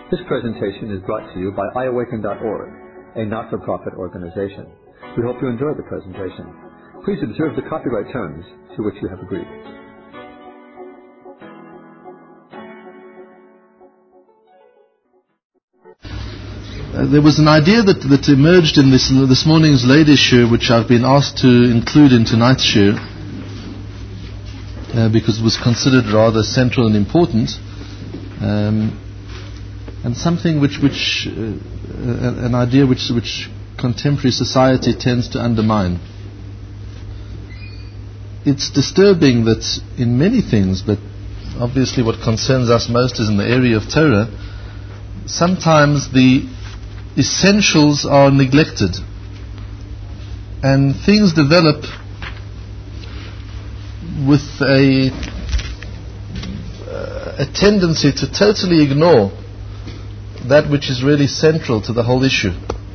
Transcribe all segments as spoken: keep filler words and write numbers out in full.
This presentation is brought to you by i awaken dot org, a not-for-profit organization. We hope you enjoy the presentation. Please observe the copyright terms to which you have agreed. Uh, there was an idea that, that emerged in this this morning's ladies' shiur, which I've been asked to include in tonight's shiur, uh, because it was considered rather central and important, um, and something which, which uh, uh, an idea which, which contemporary society tends to undermine. It's disturbing that in many things, but obviously what concerns us most is in the area of Torah, sometimes the essentials are neglected and things develop with a uh, a tendency to totally ignore that which is really central to the whole issue.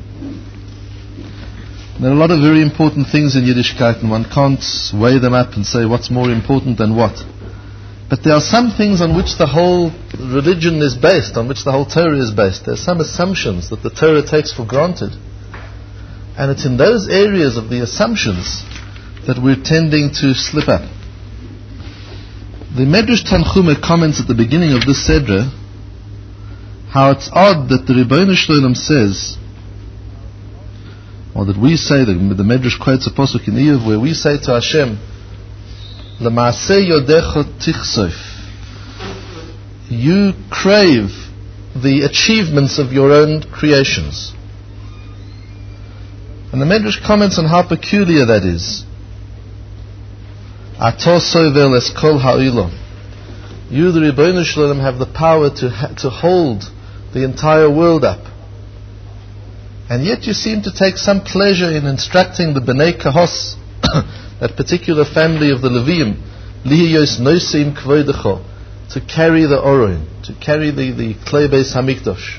There are a lot of very important things in Yiddishkeit, and one can't weigh them up and say what's more important than what. But there are some things on which the whole religion is based, on which the whole Torah is based. There are some assumptions that the Torah takes for granted. And it's in those areas of the assumptions that we're tending to slip up. The Medrash Tanchuma comments at the beginning of this Sedra how it's odd that the Ribbono Shel Olam says, or that we say, the, the Medrash quotes a pasuk in Iyov where we say to Hashem, L'maaseh yodecha tichsof, you crave the achievements of your own creations. And the Medrash comments on how peculiar that is. Ato sovel es kol ha'olam, you, the Ribbono Shel Olam, have the power to ha- to hold the entire world up. And yet you seem to take some pleasure in instructing the Bnei Kahos, that particular family of the Leviim, Lihiyos Nosim Kvodecho, to carry the Oron, to carry the, the Klei Beis Hamikdash.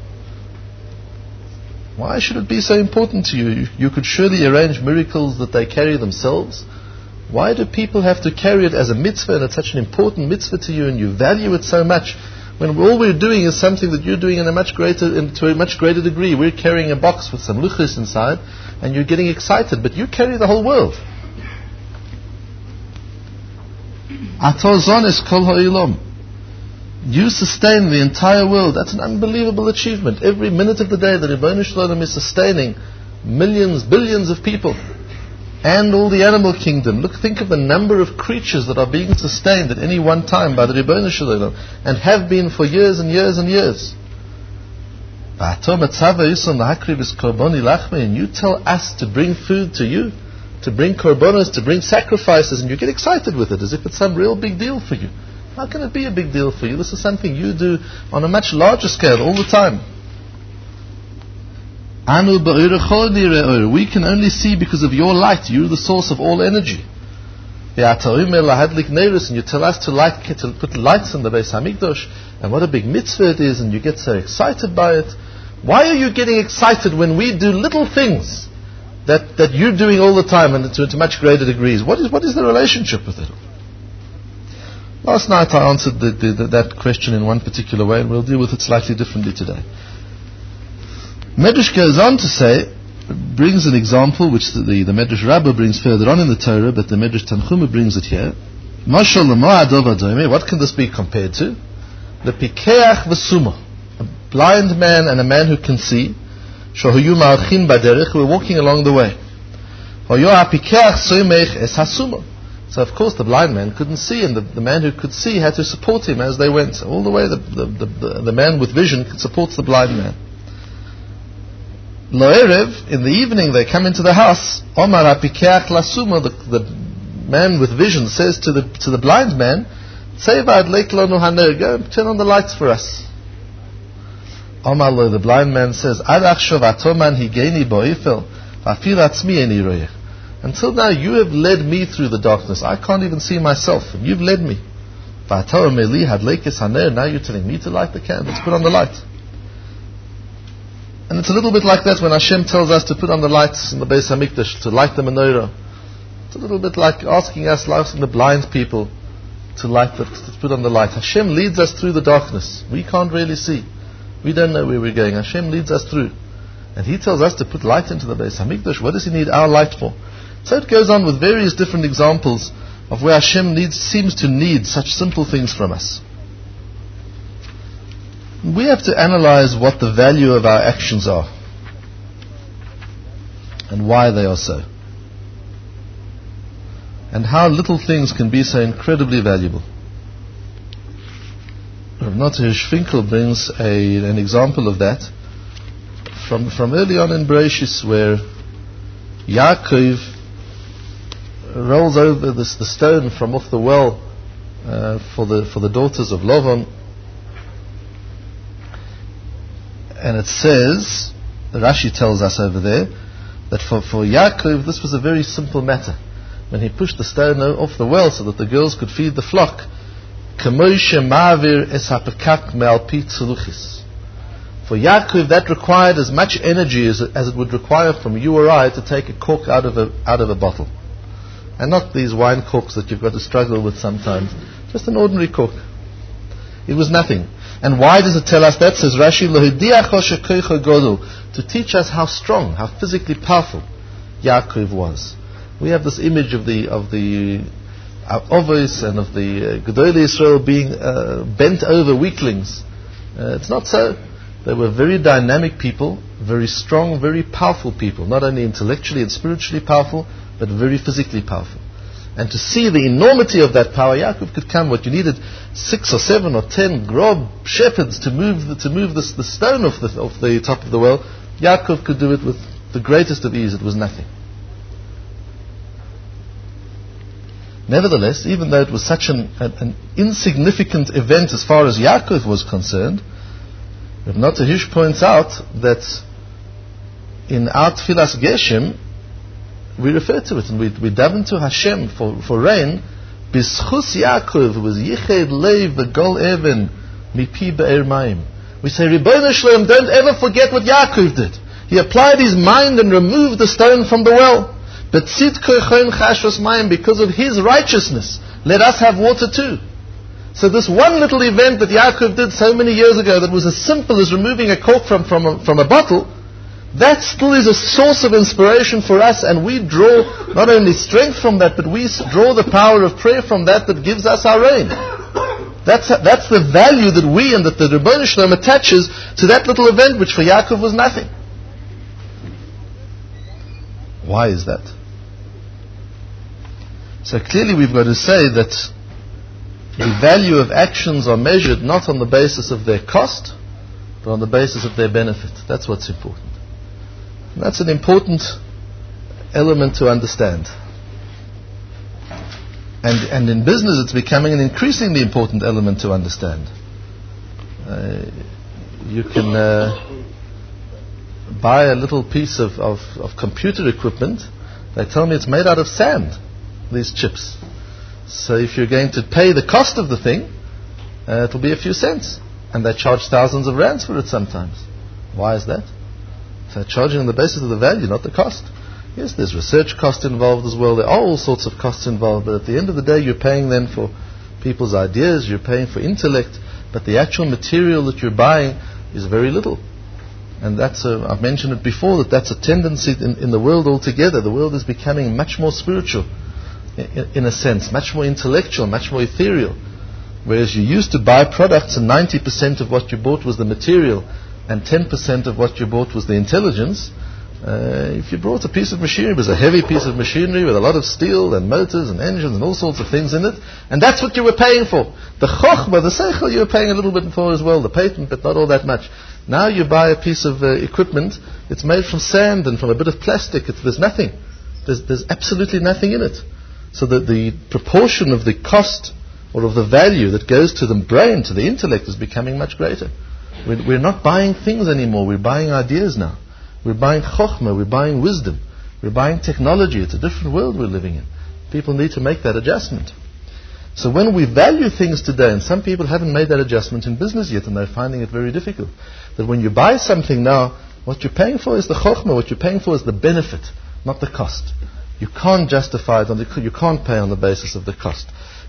Why should it be so important to you? you? You could surely arrange miracles that they carry themselves. Why do people have to carry it as a mitzvah, and it's such an important mitzvah to you and you value it so much, when all we're doing is something that you're doing in a much greater, in, to a much greater degree? We're carrying a box with some luchos inside and you're getting excited, but you carry the whole world. Ato zones kol ha'olam, you sustain the entire world. That's an unbelievable achievement. Every minute of the day the Ribbono Shel Olam is sustaining millions, billions of people and all the animal kingdom. Look, think of the number of creatures that are being sustained at any one time by the Ribbono Shel Olam, and have been for years and years and years. And you tell us to bring food to you, to bring korbanos, to bring sacrifices, and you get excited with it as if it's some real big deal for you. How can it be a big deal for you? This is something you do on a much larger scale all the time. We can only see because of your light. You're the source of all energy. And you tell us to, light, to put lights in the Beis Hamikdash, and what a big mitzvah it is, and you get so excited by it. Why are you getting excited when we do little things that, that you're doing all the time and to, to much greater degrees? What is, what is the relationship with it? Last night I answered the, the, the, that question in one particular way, and we'll deal with it slightly differently today. Medrash goes on to say, brings an example which the, the, the Medrash Rabbah brings further on in the Torah, but the Medrash Tanchuma brings it here. What can this be compared to? The Pikeach v'Suma, a blind man and a man who can see, Shohayu Malchin Baderech, who were walking along the way. So of course the blind man couldn't see, and the, the man who could see had to support him as they went. All the way the, the, the, the man with vision supports the blind man. Lo'erev, in the evening they come into the house. Omar ha'pikeach lasuma, the, the man with vision says to the to the blind man, Tzeva adlek lanu haner, go turn on the lights for us. Omar lo, the blind man says, Ad achshav atoman higeni bo'ifel, va'afil atzmi eni royech. Until now you have led me through the darkness. I can't even see myself, and you've led me. Va'atah meli hadlekes haner, now you're telling me to light the candles, put on the light. And it's a little bit like that when Hashem tells us to put on the lights in the Beis Hamikdash, to light the menorah. It's a little bit like asking us, asking the blind people, to light the, to put on the light. Hashem leads us through the darkness. We can't really see. We don't know where we're going. Hashem leads us through. And He tells us to put light into the Beis HaMikdash. What does He need our light for? So it goes on with various different examples of where Hashem needs, seems to need such simple things from us. We have to analyze what the value of our actions are and why they are so, and how little things can be so incredibly valuable. Rav Natan Finkel brings a, an example of that from, from early on in Bereshis, where Yaakov rolls over this, the stone from off the well uh, for the for the daughters of Lavan. And it says, Rashi tells us over there, that for, for Yaakov this was a very simple matter. When he pushed the stone off the well so that the girls could feed the flock, for Yaakov that required as much energy as, as it would require from you or I to take a cork out of a, out of a bottle. And not these wine corks that you've got to struggle with sometimes. Just an ordinary cork. It was nothing. And why does it tell us that? Says Rashi, to teach us how strong, how physically powerful Yaakov was. We have this image of the of the Avos and of the uh, Gedolei Israel being uh, bent over weaklings. Uh, it's not so. They were very dynamic people, very strong, very powerful people. Not only intellectually and spiritually powerful, but very physically powerful. And to see the enormity of that power, Yaakov could come. What you needed, six or seven or ten grob shepherds to move the, to move this, the stone off the, off the top of the well. Yaakov could do it with the greatest of ease. It was nothing. Nevertheless, even though it was such an, an, an insignificant event as far as Yaakov was concerned, Rav Natan Hirsch points out that in our Tfilas Geshem, we refer to it and we, we daven to Hashem for, for rain. B'schus Yaakov was Yiched Leiv V'Gol Even Mipi Be'er Mayim. We say, Ribono Shlom, don't ever forget what Yaakov did. He applied his mind and removed the stone from the well. But Tzidko Chon Chashvos Mayim, because of his righteousness, let us have water too. So this one little event that Yaakov did so many years ago, that was as simple as removing a cork from, from, a, from a bottle, that still is a source of inspiration for us, and we draw not only strength from that, but we draw the power of prayer from that that gives us our rain. That's that's the value that we and that the Ribono Shlom attaches to that little event, which for Yaakov was nothing. Why is that? So clearly we've got to say that the value of actions are measured not on the basis of their cost, but on the basis of their benefit. That's what's important. And that's an important element to understand. And and in business it's becoming an increasingly important element to understand. Uh, you can uh, buy a little piece of, of, of computer equipment. They tell me it's made out of sand, these chips. So if you're going to pay the cost of the thing, uh, it'll be a few cents. And they charge thousands of rands for it sometimes. Why is that? So charging on the basis of the value, not the cost. Yes, there's research cost involved as well. There are all sorts of costs involved. But at the end of the day, you're paying then for people's ideas. You're paying for intellect. But the actual material that you're buying is very little. And that's a, I've mentioned it before, that that's a tendency in, in the world altogether. The world is becoming much more spiritual, in, in a sense, much more intellectual, much more ethereal. Whereas you used to buy products and ninety percent of what you bought was the material and ten percent of what you bought was the intelligence. Uh, if you brought a piece of machinery, it was a heavy piece of machinery with a lot of steel and motors and engines and all sorts of things in it, and that's what you were paying for. The chokhmah, the seichel, you were paying a little bit for as well, the patent, but not all that much. Now you buy a piece of uh, equipment, it's made from sand and from a bit of plastic, it's, there's nothing. There's, there's absolutely nothing in it. So that the proportion of the cost or of the value that goes to the brain, to the intellect, is becoming much greater. We're, we're not buying things anymore, we're buying ideas now. We're buying chokhmah, we're buying wisdom, we're buying technology. It's a different world we're living in. People need to make that adjustment. So when we value things today, and some people haven't made that adjustment in business yet, and they're finding it very difficult, that when you buy something now, what you're paying for is the chokhmah, what you're paying for is the benefit, not the cost. You can't justify it, on the, you can't pay on the basis of the cost.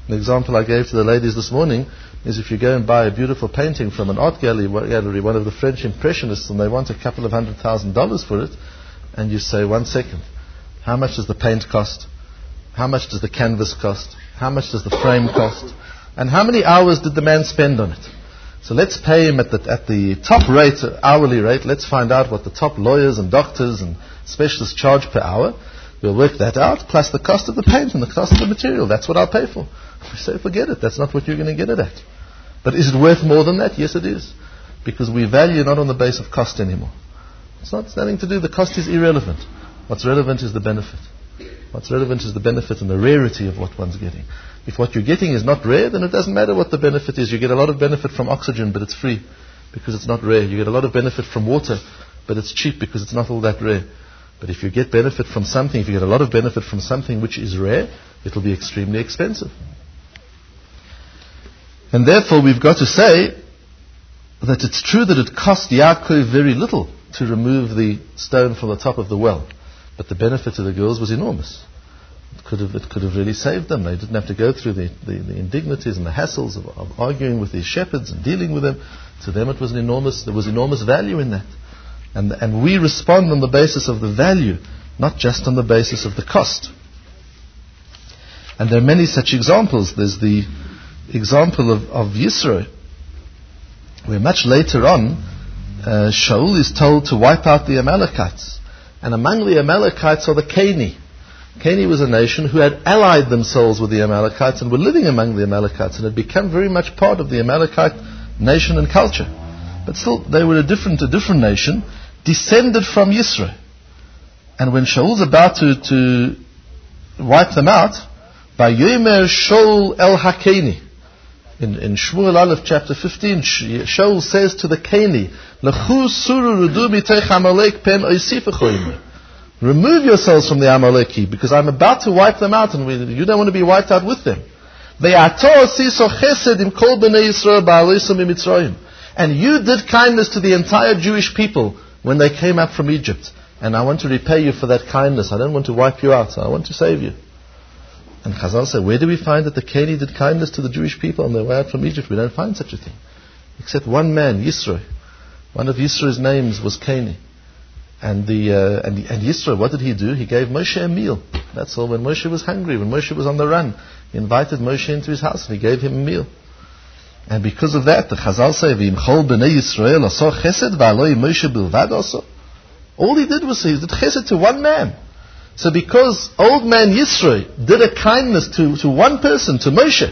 The example I gave to the ladies this morning is if you go and buy a beautiful painting from an art gallery, gallery, one of the French Impressionists, and they want a couple of hundred thousand dollars for it, and you say, one second, how much does the paint cost? How much does the canvas cost? How much does the frame cost? And how many hours did the man spend on it? So let's pay him at the, at the top rate, hourly rate. Let's find out what the top lawyers and doctors and specialists charge per hour. We'll work that out, plus the cost of the paint and the cost of the material. That's what I'll pay for. We say, forget it. That's not what you're going to get it at. But is it worth more than that? Yes, it is. Because we value not on the base of cost anymore. It's not it's nothing to do. The cost is irrelevant. What's relevant is the benefit. What's relevant is the benefit and the rarity of what one's getting. If what you're getting is not rare, then it doesn't matter what the benefit is. You get a lot of benefit from oxygen, but it's free because it's not rare. You get a lot of benefit from water, but it's cheap because it's not all that rare. But if you get benefit from something, if you get a lot of benefit from something which is rare, it'll be extremely expensive. And therefore we've got to say that it's true that it cost Yaakov very little to remove the stone from the top of the well. But the benefit to the girls was enormous. It could have, it could have really saved them. They didn't have to go through the, the, the indignities and the hassles of, of arguing with these shepherds and dealing with them. To them it was an enormous, there was enormous value in that. And, and we respond on the basis of the value, not just on the basis of the cost. And there are many such examples. There's the example of, of Yisro, where much later on, uh, Shaul is told to wipe out the Amalekites. And among the Amalekites are the Cani. Cani was a nation who had allied themselves with the Amalekites and were living among the Amalekites and had become very much part of the Amalekite nation and culture. But still, they were a different, a different nation, descended from Yisro. And when Shaul's about to, to wipe them out, by Yomer Shaul el Hakeni, in, in Shmuel Aleph chapter fifteen, Shaul says to the Cani, L'chu suru rudu mitech Amalek pen oisifechoim. Remove yourselves from the Amaleki, because I'm about to wipe them out, and we, you don't want to be wiped out with them. And you did kindness to the entire Jewish people when they came up from Egypt. And I want to repay you for that kindness. I don't want to wipe you out. I want to save you. And Chazal said, where do we find that the Cani did kindness to the Jewish people on their way out from Egypt? We don't find such a thing. Except one man, Yisro. One of Yisro's names was Cani. And the uh, and, and Yisro, what did he do? He gave Moshe a meal. That's all. When Moshe was hungry, when Moshe was on the run, he invited Moshe into his house and he gave him a meal. And because of that, the Chazal say, V'imchol b'nei Yisrael aso chesed v'aloi Moshe bilvad aso. All he did was he did chesed to one man. So because old man Yisro did a kindness to, to one person, to Moshe,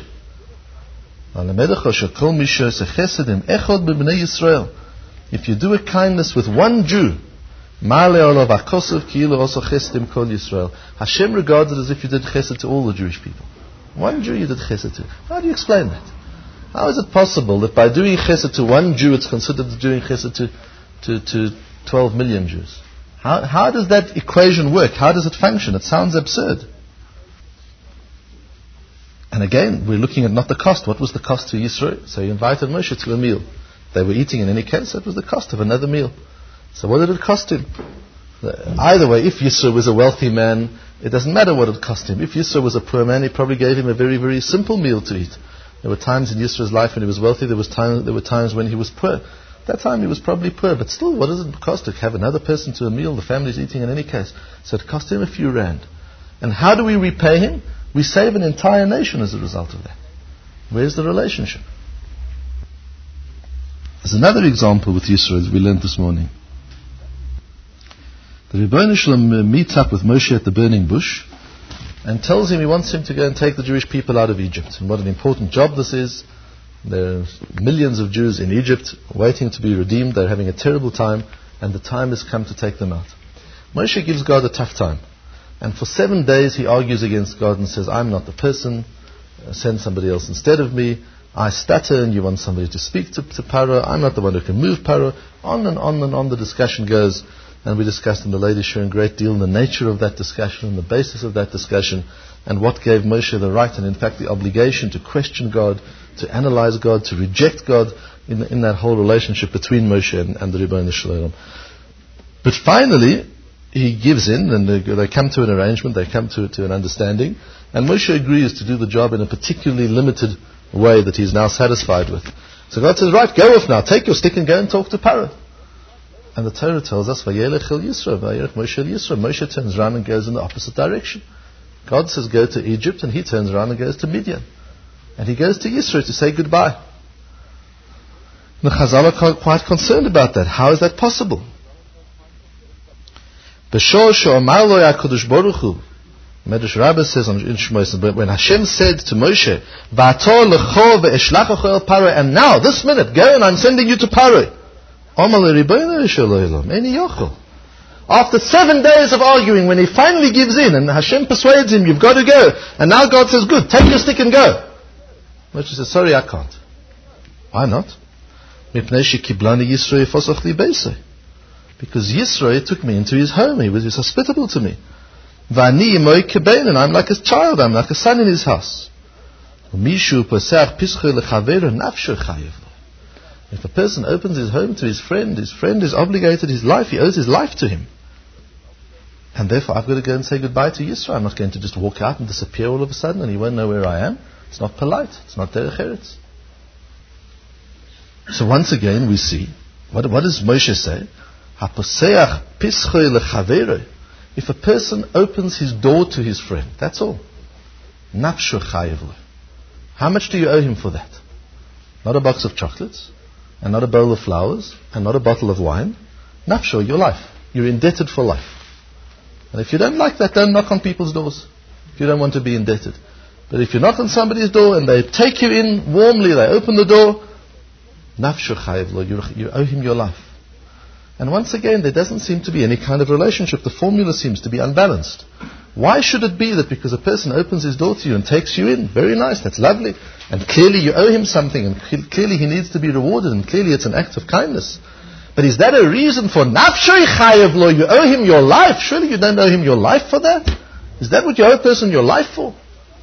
if you do a kindness with one Jew, Hashem regards it as if you did chesed to all the Jewish people. One Jew you did chesed to. How do you explain that? How is it possible that by doing chesed to one Jew it's considered doing chesed to, to, to twelve million Jews? How, how does that equation work? How does it function? It sounds absurd. And again, we're looking at not the cost. What was the cost to Yisro? So he invited Moshe to a meal. They were eating in any case, so it was the cost of another meal. So what did it cost him? Either way, if Yisro was a wealthy man, it doesn't matter what it cost him. If Yisro was a poor man, he probably gave him a very, very simple meal to eat. There were times in Yisro's life when he was wealthy, there was time, there were times when he was poor. That time he was probably poor, but still, what does it cost to have another person to a meal? The family's eating in any case. So it cost him a few rand. And how do we repay him? We save an entire nation as a result of that. Where's the relationship? There's another example with Yisro that we learned this morning. The Rebbeinu Shalom meets up with Moshe at the burning bush and tells him he wants him to go and take the Jewish people out of Egypt. And what an important job this is. There are millions of Jews in Egypt waiting to be redeemed. They're having a terrible time, and the time has come to take them out. Moshe gives God a tough time. And for seven days he argues against God and says, I'm not the person. Send somebody else instead of me. I stutter and you want somebody to speak to, to Paro. I'm not the one who can move Paro. On and on and on the discussion goes. And we discussed in the ladies' show in great deal the nature of that discussion and the basis of that discussion and what gave Moshe the right and in fact the obligation to question God, to analyze God, to reject God in, in that whole relationship between Moshe and, and the Rebbeinu Shalom. But finally, he gives in, and they, they come to an arrangement, they come to, to an understanding, and Moshe agrees to do the job in a particularly limited way that he's now satisfied with. So God says, right, go off now, take your stick and go and talk to Paro. And the Torah tells us, Vayelech el Yisro, Vayelech Moshe el Yisro. Moshe turns around and goes in the opposite direction. God says go to Egypt, and he turns around and goes to Midian. And he goes to Yisro to say goodbye. The Chazal are quite concerned about that. How is that possible? Medrash Rabbah says in Shmos, when Hashem said to Moshe, and now, this minute, go and I'm sending you to Paro. After seven days of arguing, when he finally gives in and Hashem persuades him, you've got to go. And now God says, good, take your stick and go. Moshe says, sorry, I can't. Why not? Because Yisro took me into his home. He was hospitable to me. And I'm like a child. I'm like a son in his house. If a person opens his home to his friend, his friend is obligated his life. He owes his life to him. And therefore I've got to go and say goodbye to Yisro. I'm not going to just walk out and disappear all of a sudden and he won't know where I am. It's not polite. It's not derech eretz. So once again we see, what, what does Moshe say? If a person opens his door to his friend, that's all. How much do you owe him for that? Not a box of chocolates, and not a bowl of flowers, and not a bottle of wine. Nafsho, your life. You're indebted for life. And if you don't like that, don't knock on people's doors. If you don't want to be indebted. But if you knock on somebody's door and they take you in warmly, they open the door, Nafsho chayev lo, you owe him your life. And once again, there doesn't seem to be any kind of relationship. The formula seems to be unbalanced. Why should it be that because a person opens his door to you and takes you in, very nice, that's lovely, and clearly you owe him something, and clearly he needs to be rewarded, and clearly it's an act of kindness. But is that a reason for nafshoi chayev lo, you owe him your life? Surely you don't owe him your life for that? Is that what you owe a person your life for?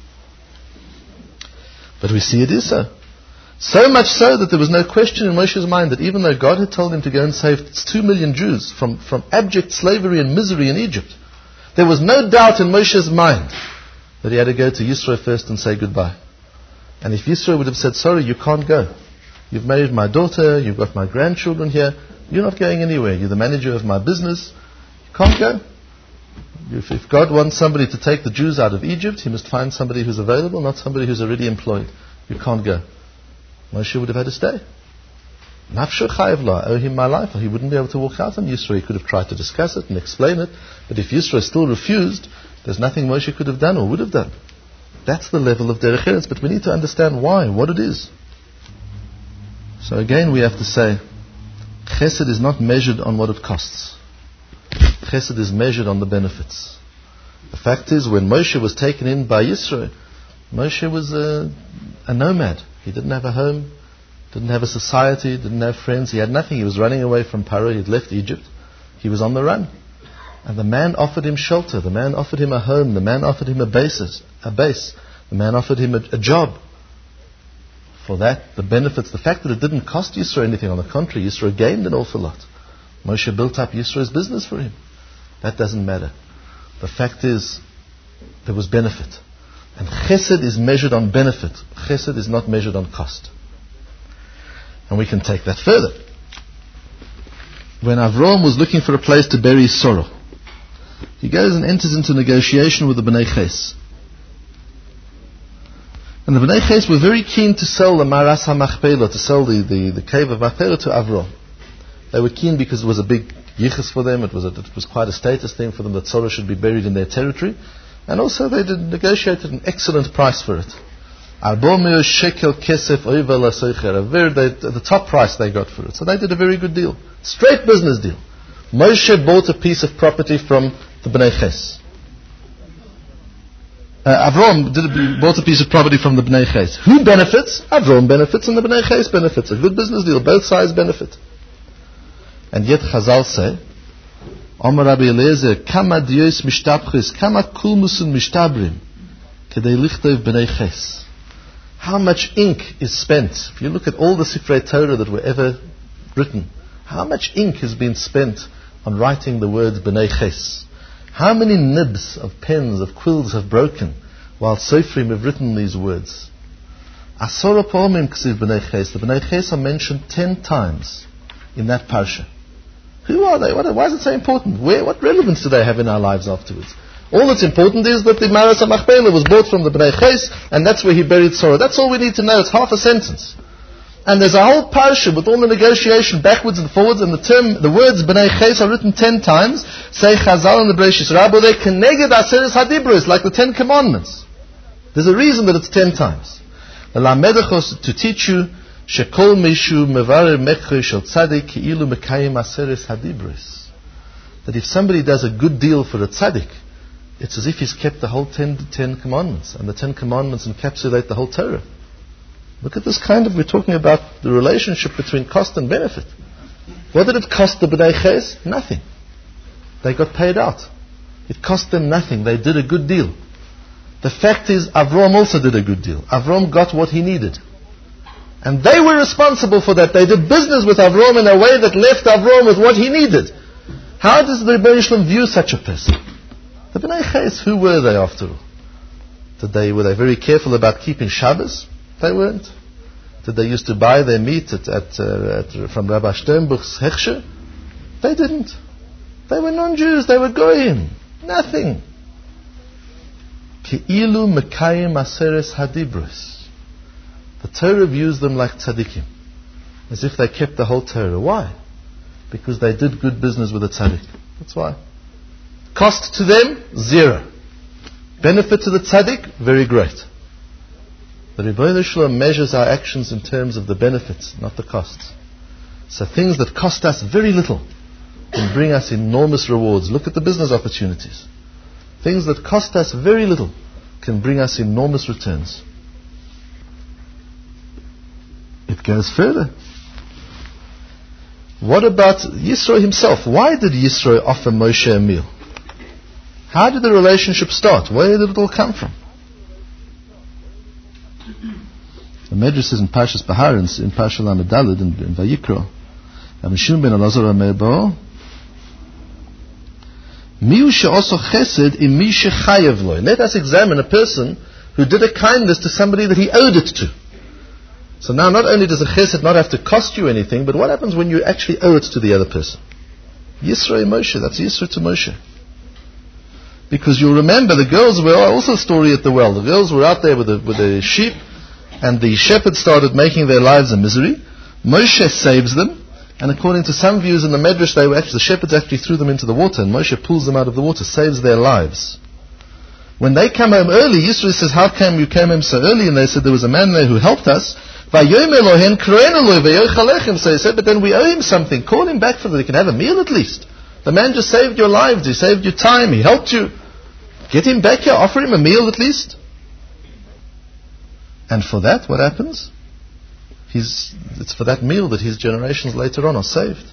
But we see it is so. So much so that there was no question in Moshe's mind that even though God had told him to go and save two million Jews from, from abject slavery and misery in Egypt, there was no doubt in Moshe's mind that he had to go to Yisro first and say goodbye. And if Yisro would have said, sorry, you can't go. You've married my daughter, you've got my grandchildren here, you're not going anywhere, you're the manager of my business, you can't go. If, if God wants somebody to take the Jews out of Egypt, he must find somebody who's available, not somebody who's already employed. You can't go. Moshe would have had to stay. Nafsho chayev lo, I owe him my life. He wouldn't be able to walk out on Yisro. He could have tried to discuss it and explain it. But if Yisro still refused, there's nothing Moshe could have done or would have done. That's the level of derech eretz. But we need to understand why, what it is. So again we have to say, chesed is not measured on what it costs. Chesed is measured on the benefits. The fact is, when Moshe was taken in by Yisro, Moshe was a, a nomad. He didn't have a home, didn't have a society, didn't have friends. He had nothing. He was running away from Paro. He had left Egypt. He was on the run. And the man offered him shelter. The man offered him a home. The man offered him a basis, a base. The man offered him a, a job. For that, the benefits, the fact that it didn't cost Yisro anything, on the contrary, Yisro gained an awful lot. Moshe built up Yisro's business for him. That doesn't matter. The fact is, there was benefit. And chesed is measured on benefit. Chesed is not measured on cost. And we can take that further. When Avram was looking for a place to bury his sorrow, he goes and enters into negotiation with the Bnei Ches. And the Bnei Ches were very keen to sell the Maras HaMachpelah, to sell the, the, the cave of Machpelah to Avram. They were keen because it was a big yichus for them. It was, a, it was quite a status thing for them that sorrow should be buried in their territory. And also they did negotiated an excellent price for it. Arbomir shekel kesef oiva lasoicher. The top price they got for it. So they did a very good deal. Straight business deal. Moshe bought a piece of property from the Bnei Ches. Uh, Avram did a, bought a piece of property from the Bnei Ches. Who benefits? Avram benefits and the Bnei Ches benefits. A good business deal. Both sides benefit. And yet Chazal say, Omer Rabbi Eliezer, kama dios mishtabchis, kama kulmusun mishtabrim, kedei lichtov Bnei Ches. How much ink is spent? If you look at all the Sifrei Torah that were ever written, how much ink has been spent on writing the words Bnei Ches? How many nibs of pens, of quills have broken while Sofrim have written these words? Asora Pa'omim Ksiv B'nai Ches. The B'nai Ches are mentioned ten times in that parsha. Who are they? What, why is it so important? Where, what relevance do they have in our lives afterwards? All that's important is that the Maras HaMachpelah was bought from the B'nai Ches, and that's where he buried Sorah. That's all we need to know. It's half a sentence. And there's a whole parsha with all the negotiation backwards and forwards, and the term, the words B'nai Ches are written ten times. Say Chazal and the Bereshis Rabbo, they Keneged Aseres Hadibros, like the Ten Commandments. There's a reason that it's ten times. To teach you, Shekol Mishu Mevarer Mechre Shel Tzadik Ki'ilu Mekayim Aseres Hadibros. That if somebody does a good deal for a tzaddik, it's as if he's kept the whole ten, ten commandments, and the Ten Commandments encapsulate the whole Torah. Look at this kind of, we're talking about the relationship between cost and benefit. What did it cost the B'nai Ches? Nothing. They got paid out. It cost them nothing. They did a good deal. The fact is, Avram also did a good deal. Avram got what he needed. And they were responsible for that. They did business with Avram in a way that left Avram with what he needed. How does the Rebbeinu Shalom view such a person? The B'nai Ches, who were they after all? Did they, were they very careful about keeping Shabbos? They weren't. Did they used to buy their meat at, at, uh, at, from Rabbi Sternbuch's Hechsher? They didn't. They were non-Jews. They were Goyim. Nothing. Ki'ilu Mekayim Aseres Hadibros. The Torah views them like tzaddikim, as if they kept the whole Torah. Why? Because they did good business with the tzaddik. That's why. Cost to them, zero. Benefit to the tzaddik, very great. The Rebbeinu Shalom measures our actions in terms of the benefits, not the costs. So things that cost us very little can bring us enormous rewards. Look at the business opportunities. Things that cost us very little can bring us enormous returns. It goes further. What about Yisro himself? Why did Yisro offer Moshe a meal? How did the relationship start? Where did it all come from? The Medrash says in Parshas Bahar, in, in Parshas Lamed Daled, in, in Vayikro, Amishum ben Elazar Amebo, Miu she'oso chesed im mi shechayev lo. Let us examine a person who did a kindness to somebody that he owed it to. So now not only does a chesed not have to cost you anything, but what happens when you actually owe it to the other person? Yisro Moshe, that's Yisro to Moshe. Because you'll remember the girls were also a story at the well. The girls were out there with the, with the sheep, and the shepherds started making their lives a misery. Moshe saves them, and according to some views in the Medrash, they were actually, the shepherds actually threw them into the water, and Moshe pulls them out of the water, saves their lives. When they come home early, Yisro says, how come you came home so early? And they said, there was a man there who helped us. So he said, but then we owe him something. Call him back for that. He can have a meal at least. The man just saved your lives. He saved your time. He helped you. Get him back here. Offer him a meal at least. And for that, what happens? He's, it's for that meal that his generations later on are saved.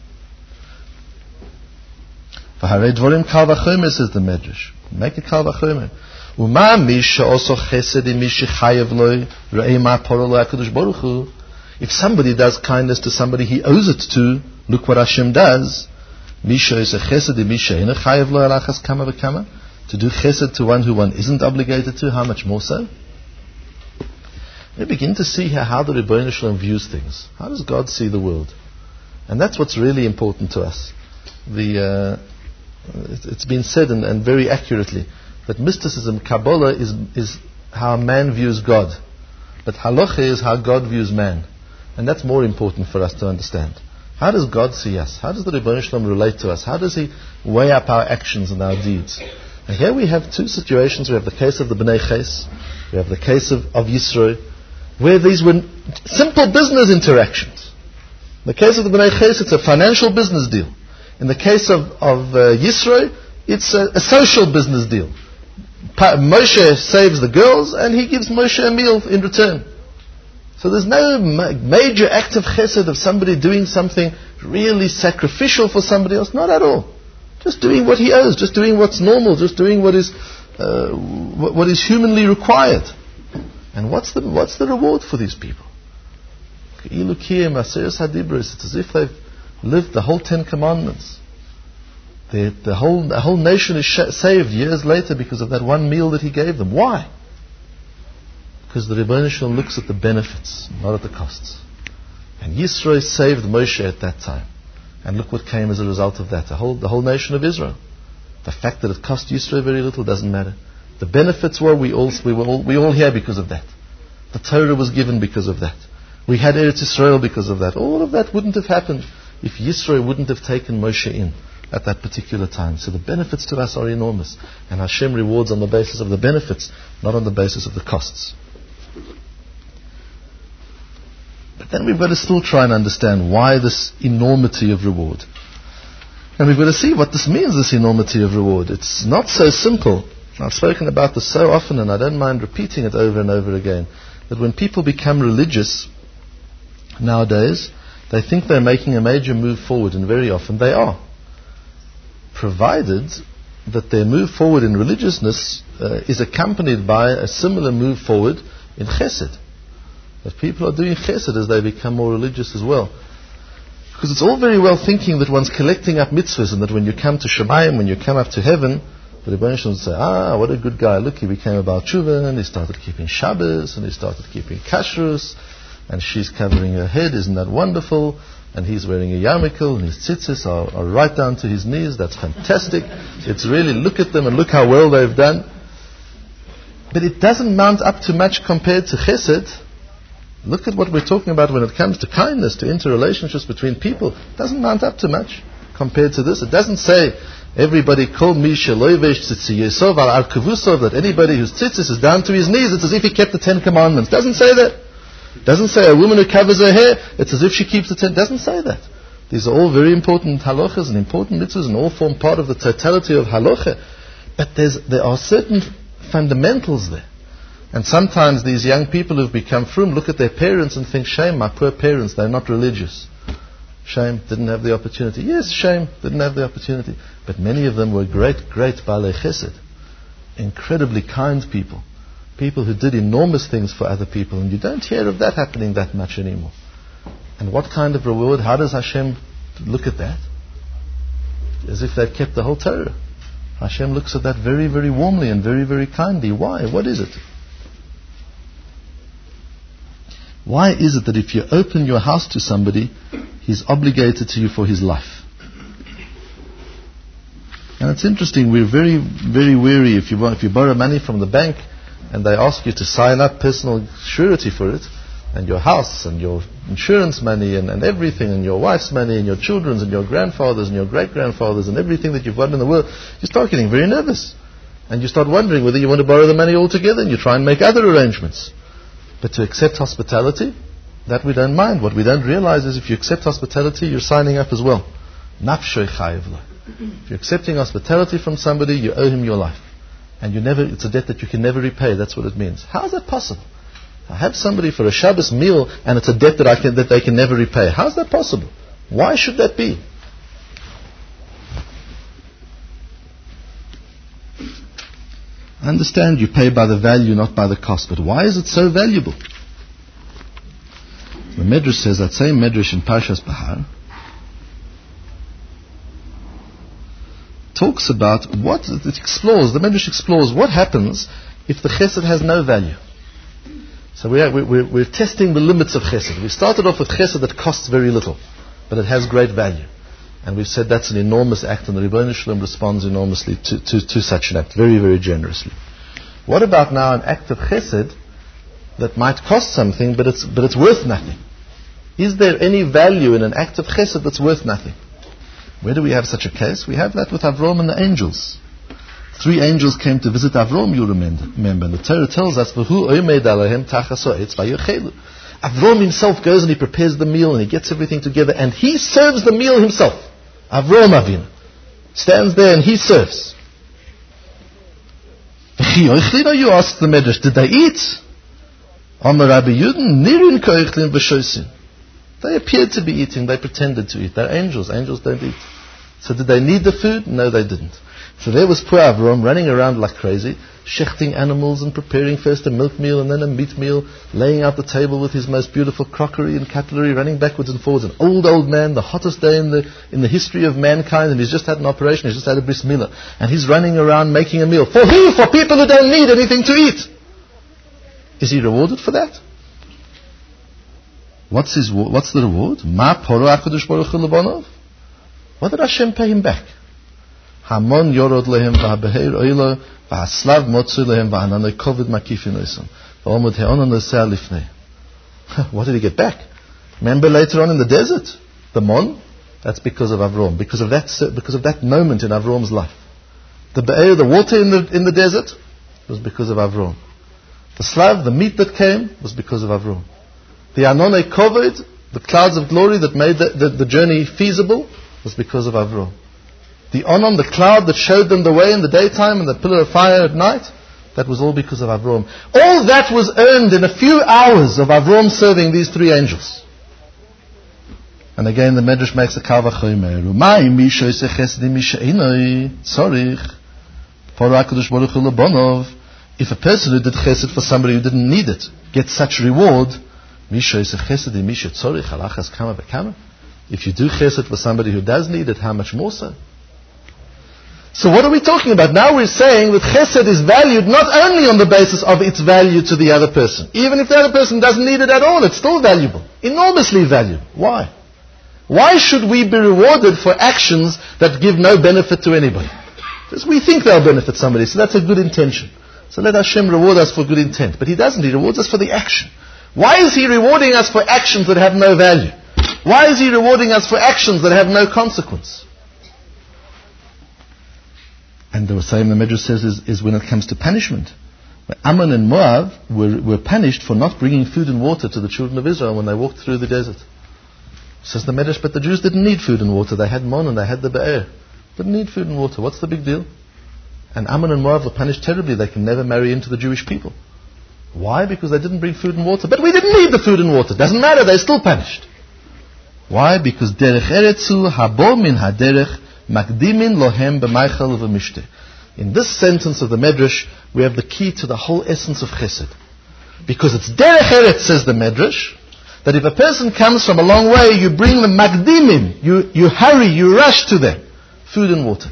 V'harei dvorim kal v'chomer, says the Medrash. Make it kal v'chomer. Uma mi she'oso chesed im mi shechayev lo re'ei ma poro lo HaKadosh Baruch Hu. If somebody does kindness to somebody he owes it to, look what Hashem does. Mi she'oso chesed im mi she'eino chayev lo alachas kama v'kama. To do chesed to one who one isn't obligated to, how much more so? We begin to see here how the Rebbeinu Shalom views things. How does God see the world? And that's what's really important to us. The, uh, it's been said, and, and very accurately, that mysticism, Kabbalah, is, is how man views God. But halacha is how God views man. And that's more important for us to understand. How does God see us? How does the Rebbeinu Shalom relate to us? How does He weigh up our actions and our deeds? And here we have two situations. We have the case of the B'nai Ches. We have the case of, of Yisro, where these were simple business interactions. In the case of the B'nai Ches, it's a financial business deal. In the case of, of uh, Yisro, it's a, a social business deal. Pa- Moshe saves the girls, and he gives Moshe a meal in return. So there's no ma- major act of chesed of somebody doing something really sacrificial for somebody else. Not at all. Just doing what he owes, just doing what's normal, just doing what is uh, what, what is humanly required. And what's the what's the reward for these people? It's as if they've lived the whole Ten Commandments. The, the, whole, the whole nation is sh- saved years later because of that one meal that he gave them. Why? Because the Rebbeinu Shalom looks at the benefits, not at the costs. And Yisro saved Moshe at that time. And look what came as a result of that. The whole, the whole nation of Israel. The fact that it cost Yisro very little doesn't matter. The benefits were we all, we were all, we all here because of that. The Torah was given because of that. We had Eretz Yisrael because of that. All of that wouldn't have happened if Yisro wouldn't have taken Moshe in at that particular time. So the benefits to us are enormous. And Hashem rewards on the basis of the benefits, not on the basis of the costs. But then we've got to still try and understand why this enormity of reward. And we've got to see what this means, this enormity of reward. It's not so simple. I've spoken about this so often, and I don't mind repeating it over and over again, that when people become religious nowadays, they think they're making a major move forward, and very often they are. Provided that their move forward in religiousness uh, is accompanied by a similar move forward in chesed. That people are doing chesed as they become more religious as well. Because it's all very well thinking that one's collecting up mitzvahs, and that when you come to Shemayim, when you come up to heaven, the Rebbeinu Shalom would say, ah, what a good guy. Look, he became a Baal Tshuva, and he started keeping Shabbos, and he started keeping Kashrus, and she's covering her head. Isn't that wonderful? And he's wearing a yarmulke, and his tzitzis are, are right down to his knees. That's fantastic. It's really, look at them and look how well they've done. But it doesn't mount up to much compared to chesed. Look at what we're talking about when it comes to kindness, to interrelationships between people. It doesn't mount up to much compared to this. It doesn't say everybody called me sheloivesh tzitzi yesov al ar kavusov, that anybody whose tzitzis is down to his knees, it's as if he kept the Ten Commandments. It doesn't say that. It doesn't say a woman who covers her hair, it's as if she keeps the Ten. It doesn't say that. These are all very important halachas and important mitzvahs, and all form part of the totality of halacha. But there's, there are certain fundamentals there. And sometimes these young people who've become frum look at their parents and think, shame, my poor parents, they're not religious. Shame, didn't have the opportunity. Yes, shame, didn't have the opportunity. But many of them were great, great Baalei Chesed. Incredibly kind people. People who did enormous things for other people. And you don't hear of that happening that much anymore. And what kind of reward? How does Hashem look at that? As if they'd kept the whole Torah. Hashem looks at that very, very warmly and very, very kindly. Why? What is it? Why is it that if you open your house to somebody, he's obligated to you for his life? And it's interesting, we're very, very wary if you want, if you borrow money from the bank and they ask you to sign up personal surety for it, and your house and your insurance money and, and everything, and your wife's money and your children's and your grandfather's and your great-grandfather's and everything that you've got in the world, you start getting very nervous. And you start wondering whether you want to borrow the money altogether, and you try and make other arrangements. But to accept hospitality, that we don't mind. What we don't realize is if you accept hospitality, you're signing up as well. Nafshoy chayiv lo. If you're accepting hospitality from somebody, you owe him your life. And you never, it's a debt that you can never repay. That's what it means. How is that possible? I have somebody for a Shabbos meal and it's a debt that I can, that they can never repay. How is that possible? Why should that be? I understand you pay by the value, not by the cost, but why is it so valuable? The Medrash says, that same Medrash in Parshas Bahar talks about what, it explores, the Medrash explores what happens if the chesed has no value. So we are, we're, we're testing the limits of chesed. We started off with chesed that costs very little, but it has great value. And we've said that's an enormous act, and the Rebbeinu Shalom responds enormously to, to, to such an act, very, very generously. What about now an act of chesed that might cost something, but it's, but it's worth nothing? Is there any value in an act of chesed that's worth nothing? Where do we have such a case? We have that with Avram and the angels. Three angels came to visit Avram, you remember. And the Torah tells us, V'hu omed alehem tachas ha'etz vayechelu. Avram himself goes and he prepares the meal and he gets everything together and he serves the meal himself. Avram Avinu stands there and he serves. You ask the Medrash, did they eat? Amar Rabbi Yudin, nirin koichlin v'shosin. They appeared to be eating, they pretended to eat. They're angels, angels don't eat. So did they need the food? No, they didn't. So there was poor Avram running around like crazy, shechting animals and preparing first a milk meal and then a meat meal, laying out the table with his most beautiful crockery and cutlery, running backwards and forwards. An old, old man, the hottest day in the in the history of mankind, and he's just had an operation, he's just had a bris milah. And he's running around making a meal. For who? For people who don't need anything to eat. Is he rewarded for that? What's his? What's the reward? Ma poro HaKadosh Baruch Hu lebanov. What did Hashem pay him back? Hamon yorod lehem v'habeher oilo v'haslav motzu lehem v'hananei kovid makifin oisam v'omod he'onon l'seh lifnei. What did he get back? Remember later on in the desert, the mon. That's because of Avram, because of that, because of that moment in Avram's life. The be'er, the water in the in the desert, was because of Avram. The slav, the meat that came, was because of Avram. The Anonei Kovid, the clouds of glory that made the, the, the journey feasible, was because of Avram. The Onon, the cloud that showed them the way in the daytime and the pillar of fire at night, that was all because of Avram. All that was earned in a few hours of Avram serving these three angels. And again the Medrash makes a kal v'chomer. U'mayim misho yiseh chesed misho einoi tzorich poro HaKadosh Baruch Hu lebanov. If a person who did chesed for somebody who didn't need it gets such reward, misho yiseh chesed misho tzorich halachas kama v'kama. If you do chesed for somebody who does need it, how much more so? So what are we talking about? Now we're saying that chesed is valued not only on the basis of its value to the other person. Even if the other person doesn't need it at all, it's still valuable. Enormously valuable. Why? Why should we be rewarded for actions that give no benefit to anybody? Because we think they'll benefit somebody, so that's a good intention. So let Hashem reward us for good intent. But He doesn't. He rewards us for the action. Why is He rewarding us for actions that have no value? Why is He rewarding us for actions that have no consequence? And the same the Medrash says is, is when it comes to punishment. Ammon and Moab were, were punished for not bringing food and water to the children of Israel when they walked through the desert. Says the Medrash, but the Jews didn't need food and water. They had mon and they had the be'er. Didn't need food and water. What's the big deal? And Ammon and Moab were punished terribly. They can never marry into the Jewish people. Why? Because they didn't bring food and water. But we didn't need the food and water. Doesn't matter. They're still punished. Why? Because derech eretzu habo min haderech makdimin lohem b'maychal v'mishteh. In this sentence of the Medrash, we have the key to the whole essence of chesed. Because it's derech eretz, says the Medrash, that if a person comes from a long way, you bring them makdimim, you, you hurry, you rush to them, food and water.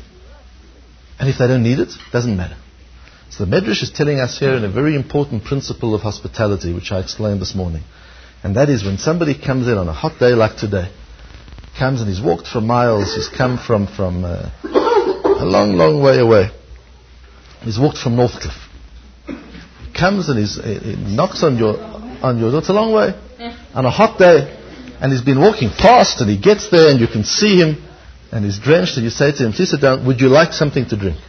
And if they don't need it, doesn't matter. So the Medrash is telling us here in a very important principle of hospitality, which I explained this morning. And that is when somebody comes in on a hot day like today, comes and he's walked for miles, he's come from, from uh, a long, long way away. He's walked from Northcliffe. He comes and he's, he knocks on your, on your door, it's a long way. On a hot day, and he's been walking fast, and he gets there, and you can see him, and he's drenched, and you say to him, please sit down, would you like something to drink?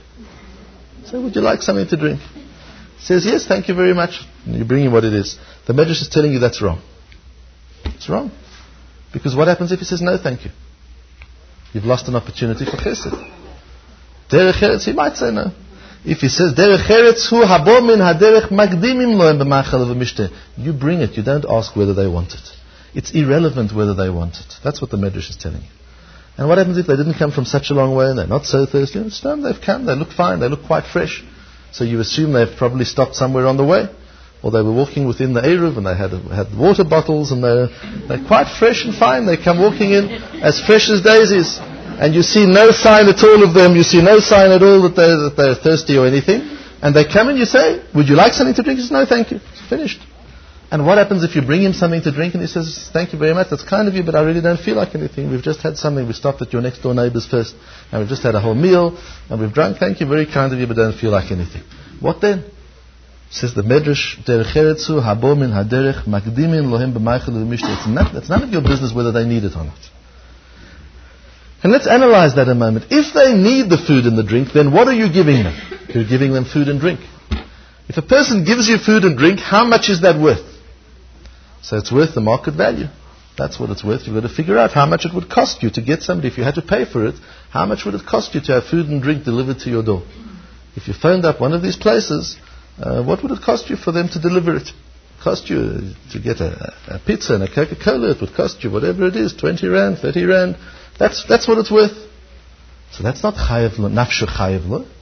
So, would you like something to drink? He says, yes, thank you very much. And you bring him what it is. The Medrash is telling you that's wrong. It's wrong. Because what happens if he says, no, thank you? You've lost an opportunity for chesed. Derech eretz, he might say no. If he says, derech eretz hu habo min haderech magdimim lohem b'machal v'mishteh, you bring it, you don't ask whether they want it. It's irrelevant whether they want it. That's what the Medrash is telling you. And what happens if they didn't come from such a long way and they're not so thirsty? It's time they've come, they look fine, they look quite fresh. So you assume they've probably stopped somewhere on the way. Or they were walking within the Eruv and they had had water bottles and they're, they're quite fresh and fine. They come walking in as fresh as daisies. And you see no sign at all of them, you see no sign at all that they're, that they're thirsty or anything. And they come and you say, would you like something to drink? He says, no, thank you. It's finished. And what happens if you bring him something to drink and he says, thank you very much, that's kind of you, but I really don't feel like anything. We've just had something, we stopped at your next door neighbor's first, and we've just had a whole meal, and we've drunk, thank you, very kind of you, but don't feel like anything. What then? Says the Medrash, derech eretzu habo min haderech makdimin lohem b'maychal v'mishteh. It's none of your business whether they need it or not. And let's analyze that a moment. If they need the food and the drink, then what are you giving them? You're giving them food and drink. If a person gives you food and drink, how much is that worth? So it's worth the market value. That's what it's worth. You've got to figure out how much it would cost you to get somebody. If you had to pay for it, how much would it cost you to have food and drink delivered to your door? If you phoned up one of these places, uh, what would it cost you for them to deliver it? Cost you to get a, a pizza and a Coca-Cola, it would cost you whatever it is, twenty rand, thirty rand. That's that's what it's worth. So that's not chayev lo, nafshe chayev lo.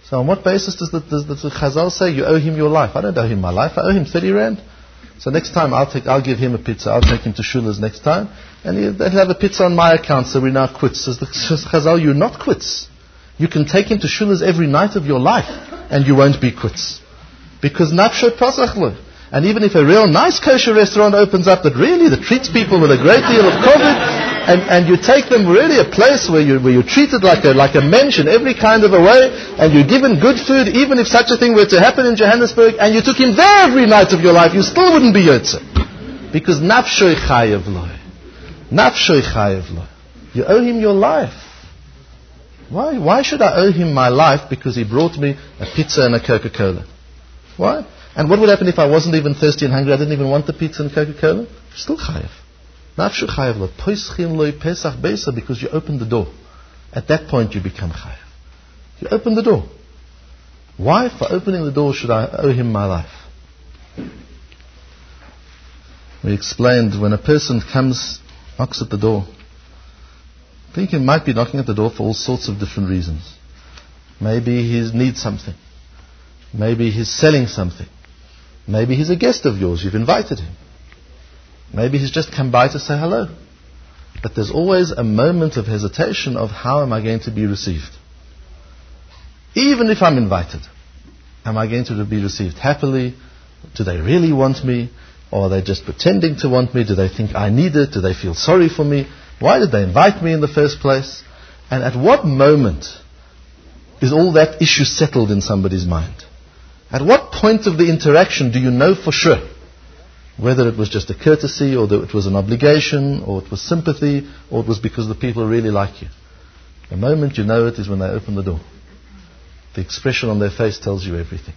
So on what basis does the, does the, the Chazal say you owe him your life? I don't owe him my life. I owe him thirty rand. So next time I'll take, I'll give him a pizza. I'll take him to Shula's next time, and he'll, they'll have a pizza on my account. So we're now quits. Says the says Chazal, you're not quits. You can take him to Shula's every night of your life, and you won't be quits, because nafsho pasach lo. And even if a real nice kosher restaurant opens up that really that treats people with a great deal of COVID, and, and you take them really a place where you where you're treated like a like a mensch in every kind of a way, and you're given good food, even if such a thing were to happen in Johannesburg, and you took him there every night of your life, you still wouldn't be yotze. Because nafshoi chayev lo. Nafshoi chayev lo. You owe him your life. Why? Why should I owe him my life because he brought me a pizza and a Coca-Cola? Why? And what would happen if I wasn't even thirsty and hungry? I didn't even want the pizza and Coca-Cola? Still chayev. Nafshu chayev lo. Poischin lo pesach beisa, because you opened the door. At that point you become chayev. You open the door. Why, for opening the door, should I owe him my life? We explained when a person comes, knocks at the door, I think he might be knocking at the door for all sorts of different reasons. Maybe he needs something. Maybe he's selling something. Maybe he's a guest of yours. You've invited him. Maybe he's just come by to say hello. But there's always a moment of hesitation of how am I going to be received? Even if I'm invited, am I going to be received happily? Do they really want me? Or are they just pretending to want me? Do they think I need it? Do they feel sorry for me? Why did they invite me in the first place? And at what moment is all that issue settled in somebody's mind? At what point of the interaction do you know for sure whether it was just a courtesy, or that it was an obligation, or it was sympathy, or it was because the people really like you? The moment you know it is when they open the door. The expression on their face tells you everything.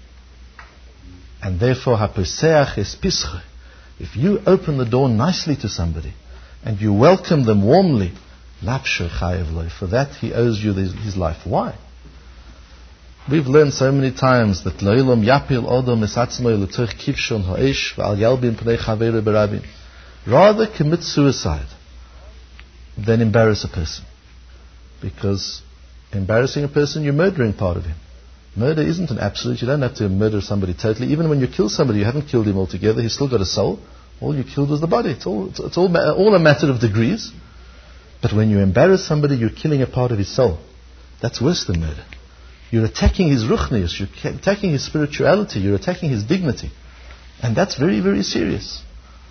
And therefore, haposeach es pischa. If you open the door nicely to somebody, and you welcome them warmly, nafsho chayev lo. For that he owes you his life. Why? We've learned so many times that lo'ilom yapil odom esatzmoi l'toch kivshon ha'esh v'al yalbin pnei chaveru berabim. Rather commit suicide than embarrass a person. Because embarrassing a person, you're murdering part of him. Murder isn't an absolute. You don't have to murder somebody totally. Even when you kill somebody, you haven't killed him altogether. He's still got a soul. All you killed was the body. It's all, it's, it's all, all a matter of degrees. But when you embarrass somebody, you're killing a part of his soul. That's worse than murder. You're attacking his ruchnius, you're attacking his spirituality, you're attacking his dignity. And that's very, very serious.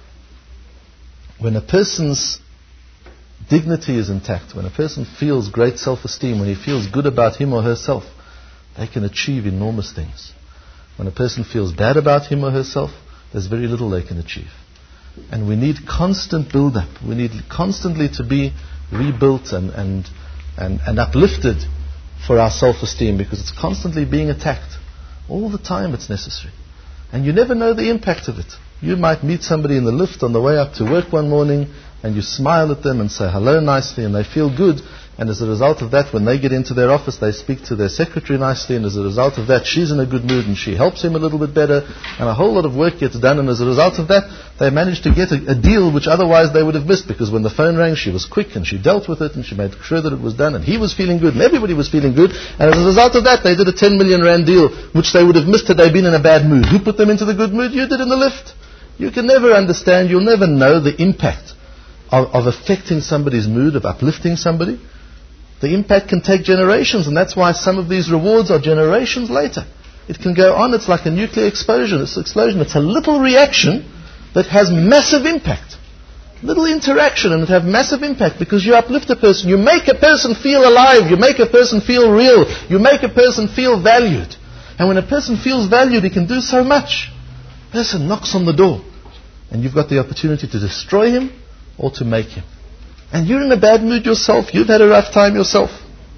When a person's dignity is intact, when a person feels great self-esteem, when he feels good about him or herself, they can achieve enormous things. When a person feels bad about him or herself, there's very little they can achieve. And we need constant build-up. We need constantly to be rebuilt and, and, and, and uplifted for our self-esteem, because it's constantly being attacked. All the time it's necessary. And you never know the impact of it. You might meet somebody in the lift on the way up to work one morning, and you smile at them and say hello nicely, and they feel good. And as a result of that, when they get into their office, they speak to their secretary nicely, and as a result of that, she's in a good mood and she helps him a little bit better, and a whole lot of work gets done, and as a result of that, they managed to get a, a deal which otherwise they would have missed, because when the phone rang, she was quick and she dealt with it and she made sure that it was done, and he was feeling good and everybody was feeling good, and as a result of that, they did a ten million rand deal which they would have missed had they been in a bad mood. Who put them into the good mood? You did in the lift. You can never understand, you'll never know the impact of, of affecting somebody's mood, of uplifting somebody. The impact can take generations, and that's why some of these rewards are generations later. It can go on, it's like a nuclear explosion. It's explosion. It's a little reaction that has massive impact. Little interaction, and it has massive impact, because you uplift a person. You make a person feel alive. You make a person feel real. You make a person feel valued. And when a person feels valued, he can do so much. A person knocks on the door, and you've got the opportunity to destroy him or to make him. And you're in a bad mood yourself. You've had a rough time yourself.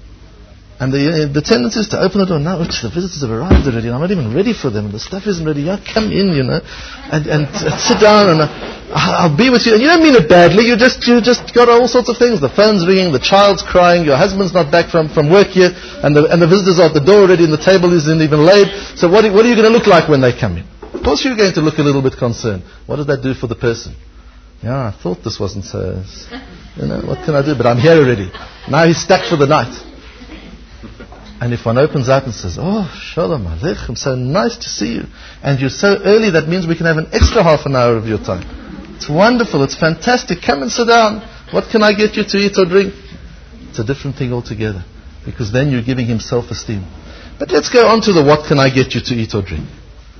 And the, uh, the tendency is to open the door. Now, the visitors have arrived already. I'm not even ready for them. The stuff isn't ready. Yeah, come in, you know, and, and uh, sit down, and uh, I'll be with you. And you don't mean it badly. You just you just got all sorts of things. The phone's ringing. The child's crying. Your husband's not back from, from work yet. And the, and the visitors are at the door already, and the table isn't even laid. So what, what are you going to look like when they come in? Of course you're going to look a little bit concerned. What does that do for the person? Yeah, I thought this wasn't so... You know, what can I do? But I'm here already. Now he's stuck for the night. And if one opens up and says, oh, Shalom Aleichem, so nice to see you. And you're so early, that means we can have an extra half an hour of your time. It's wonderful, it's fantastic. Come and sit down. What can I get you to eat or drink? It's a different thing altogether. Because then you're giving him self-esteem. But let's go on to the what can I get you to eat or drink.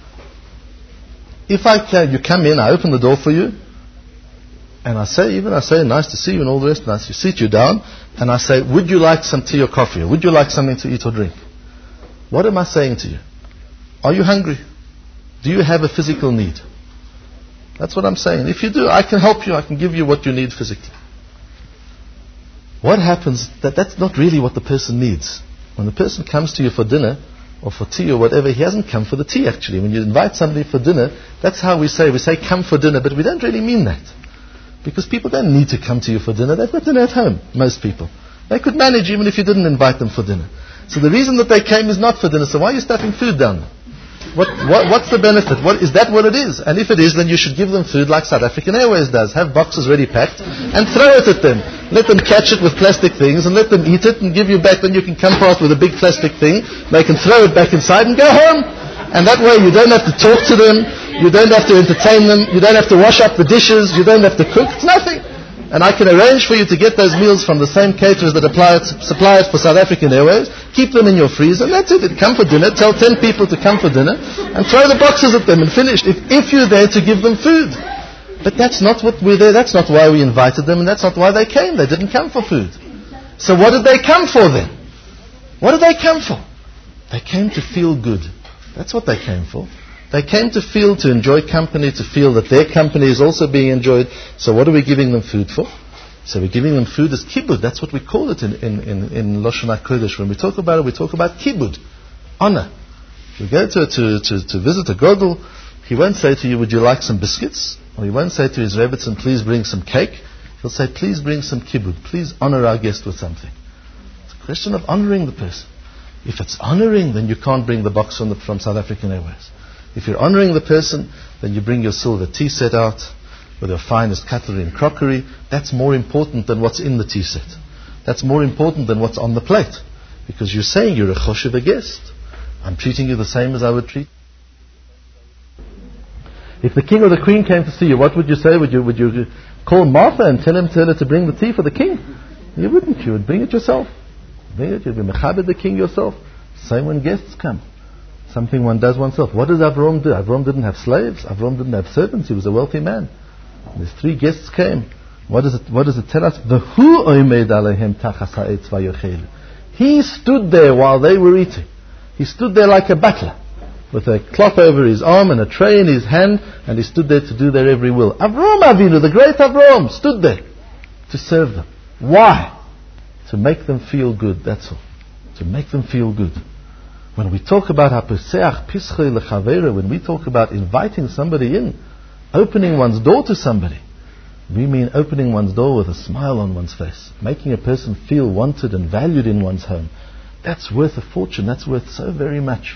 If I can, you come in, I open the door for you. And I say, even I say, nice to see you and all the rest. And I sit you down. And I say, would you like some tea or coffee? Or would you like something to eat or drink? What am I saying to you? Are you hungry? Do you have a physical need? That's what I'm saying. If you do, I can help you. I can give you what you need physically. What happens, that that's not really what the person needs. When the person comes to you for dinner, or for tea or whatever, he hasn't come for the tea actually. When you invite somebody for dinner, that's how we say, we say come for dinner, but we don't really mean that. Because people don't need to come to you for dinner. They've got dinner at home, most people. They could manage even if you didn't invite them for dinner. So the reason that they came is not for dinner. So why are you stuffing food down there? What, what, what's the benefit? What, is that what it is? And if it is, then you should give them food like South African Airways does. Have boxes ready packed and throw it at them. Let them catch it with plastic things and let them eat it and give you back. Then you can come past with a big plastic thing. They can throw it back inside and go home. And that way you don't have to talk to them. You don't have to entertain them. You don't have to wash up the dishes. You don't have to cook. It's nothing. And I can arrange for you to get those meals from the same caterers that apply it, supply it for South African Airways. Keep them in your freezer, and that's it. Come for dinner. Tell ten people to come for dinner, and throw the boxes at them, and finish. If, if you're there to give them food. But that's not what we're there. That's not why we invited them, and that's not why they came. They didn't come for food. So what did they come for then? What did they come for? They came to feel good. That's what they came for. They came to feel, to enjoy company, to feel that their company is also being enjoyed. So what are we giving them food for? So we're giving them food as kibud. That's what we call it in, in, in, in Lashon HaKodesh. When we talk about it, we talk about kibud, honor. If you go to, to, to, to visit a Godel, he won't say to you, would you like some biscuits? Or he won't say to his Rebbetzin, please bring some cake. He'll say, please bring some kibud. Please honor our guest with something. It's a question of honoring the person. If it's honoring, then you can't bring the box from, the, from South African Airways. If you're honoring the person, then you bring your silver tea set out with your finest cutlery and crockery. That's more important than what's in the tea set. That's more important than what's on the plate. Because you're saying you're a choshev, a guest. I'm treating you the same as I would treat. If the king or the queen came to see you, what would you say? Would you, would you call Martha and tell him tell her to bring the tea for the king? You wouldn't. You would bring it yourself. Bring it. You'd be mechabed the king yourself. Same when guests come. Something one does oneself. What does Avram do? Avram didn't have slaves. Avram didn't have servants. He was a wealthy man. And these three guests came. What does it, what does it tell us? He stood there while they were eating. He stood there like a butler, with a cloth over his arm and a tray in his hand, and he stood there to do their every will. Avram Avinu, the great Avram, stood there to serve them. Why? To make them feel good, that's all. To make them feel good. When we talk about hapeseach pischei lechavera, when we talk about inviting somebody in, opening one's door to somebody, we mean opening one's door with a smile on one's face, making a person feel wanted and valued in one's home. That's worth a fortune. That's worth so very much.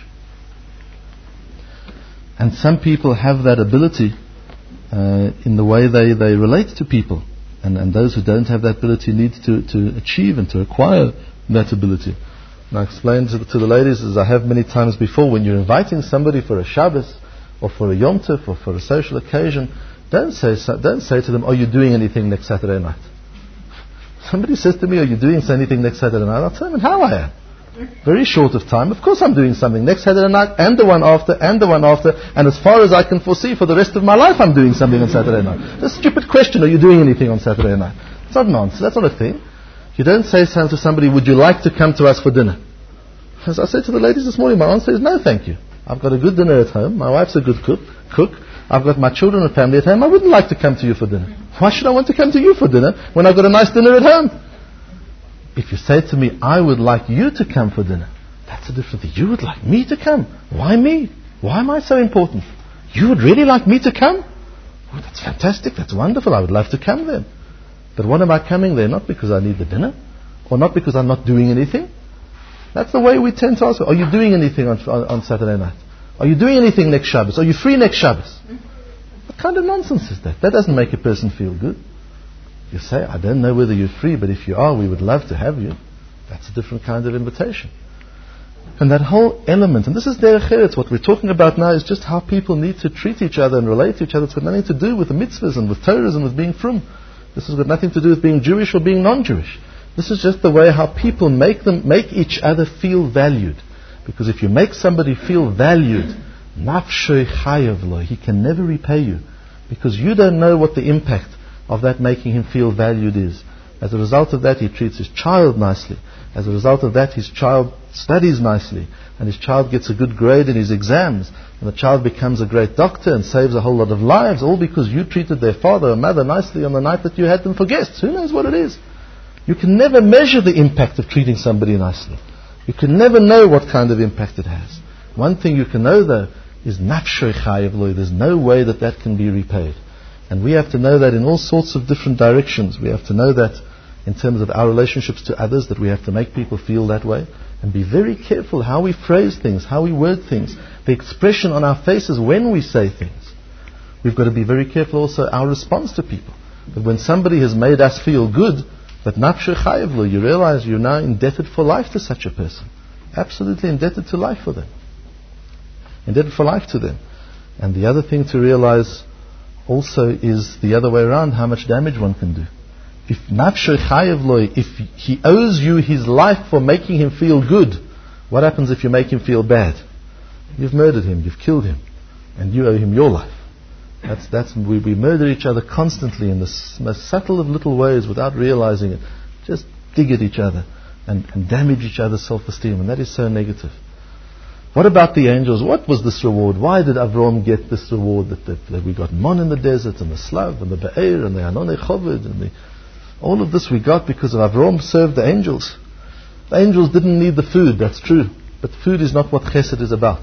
And some people have that ability uh, in the way they, they relate to people. And, and those who don't have that ability need to, to achieve and to acquire that ability. And I explained to the, to the ladies, as I have many times before, when you're inviting somebody for a Shabbos or for a Yom Tov or for a social occasion, don't say don't say to them, are you doing anything next Saturday night? Somebody says to me, are you doing anything next Saturday night? I'll tell them how I am. Very short of time. Of course I'm doing something next Saturday night and the one after and the one after, and as far as I can foresee for the rest of my life I'm doing something on Saturday night. That's a stupid question, are you doing anything on Saturday night? It's not nonsense, that's not a thing. You don't say to somebody, would you like to come to us for dinner? As I said to the ladies this morning, my answer is no thank you. I've got a good dinner at home, my wife's a good cook, cook. I've got my children and family at home, I wouldn't like to come to you for dinner. Why should I want to come to you for dinner when I've got a nice dinner at home? If you say to me, I would like you to come for dinner, that's a different thing. You would like me to come. Why me? Why am I so important? You would really like me to come? Oh, that's fantastic, that's wonderful, I would love to come then. But what am I coming there? Not because I need the dinner, or not because I'm not doing anything. That's the way we tend to ask, are you doing anything on, on, on Saturday night? Are you doing anything next Shabbos? Are you free next Shabbos? What kind of nonsense is that? That doesn't make a person feel good. You say, I don't know whether you're free, but if you are, we would love to have you. That's a different kind of invitation. And that whole element, and this is derech eretz, what we're talking about now is just how people need to treat each other and relate to each other. It's got nothing to do with the mitzvahs and with Torahs and with being frum. This has got nothing to do with being Jewish or being non-Jewish. This is just the way how people make them, make each other feel valued. Because if you make somebody feel valued, nafshoi chayav lo, he can never repay you. Because you don't know what the impact of that making him feel valued is. As a result of that, he treats his child nicely. As a result of that, his child studies nicely. And his child gets a good grade in his exams. And the child becomes a great doctor and saves a whole lot of lives, all because you treated their father or mother nicely on the night that you had them for guests. Who knows what it is? You can never measure the impact of treating somebody nicely. You can never know what kind of impact it has. One thing you can know, though, is nafshoi chayav lo. There's no way that that can be repaid. And we have to know that in all sorts of different directions. We have to know that in terms of our relationships to others, that we have to make people feel that way. And be very careful how we phrase things, how we word things, the expression on our faces when we say things. We've got to be very careful also our response to people. That when somebody has made us feel good, that nafshoi chayav lo, you realize you're now indebted for life to such a person. Absolutely indebted to life for them. Indebted for life to them. And the other thing to realize also is the other way around, how much damage one can do. If nafshoi chayav lo, if he owes you his life for making him feel good, what happens if you make him feel bad? You've murdered him, you've killed him, and you owe him your life. That's, that's, we, we murder each other constantly in the most subtle of little ways without realizing it. Just dig at each other and, and damage each other's self-esteem, and that is so negative. What about the angels? What was this reward? Why did Avram get this reward? That, that, that we got Mon in the desert, and the Slav, and the Be'er, and the Hanonei Choved, and the, all of this we got because of Avram served the angels. The angels didn't need the food, that's true. But food is not what chesed is about.